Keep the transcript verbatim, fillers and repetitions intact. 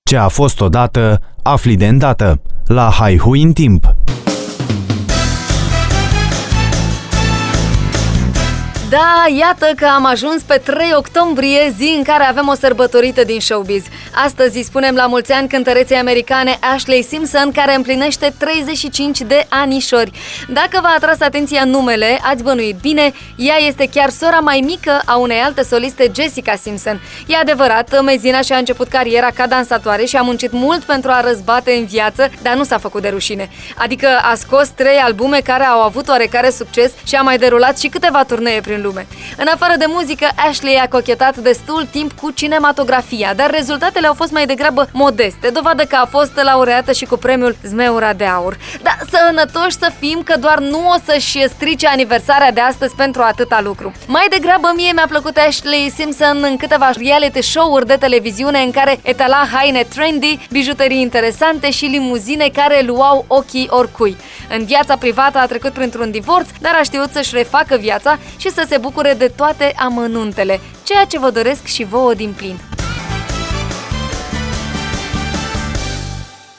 Ce a fost odată, afli de îndată. La Haihui în timp. Da, iată că am ajuns pe trei octombrie, zi în care avem o sărbătorită din showbiz. Astăzi îi spunem la mulți ani cântăreței americane Ashlee Simpson, care împlinește treizeci și cinci de anișori. Dacă v-a atras atenția numele, ați bănuit bine, ea este chiar sora mai mică a unei alte soliste, Jessica Simpson. E adevărat, mezina și-a început cariera ca dansatoare și a muncit mult pentru a răzbate în viață, dar nu s-a făcut de rușine. Adică a scos trei albume care au avut oarecare succes și a mai derulat și câteva turnee prin lume. În afară de muzică, Ashlee a cochetat destul timp cu cinematografia, dar rezultatele au fost mai degrabă modeste, dovadă că a fost laureată și cu premiul Zmeura de Aur. Dar sănătoși să fim, că doar nu o să-și strice aniversarea de astăzi pentru atâta lucru. Mai degrabă mie mi-a plăcut Ashlee Simpson în câteva reality show-uri de televiziune în care etala haine trendy, bijuterii interesante și limuzine care luau ochii oricui. În viața privată a trecut printr-un divorț, dar a știut să-și refacă viața și să se bucure de toate amănuntele, ceea ce vă doresc și vouă din plin.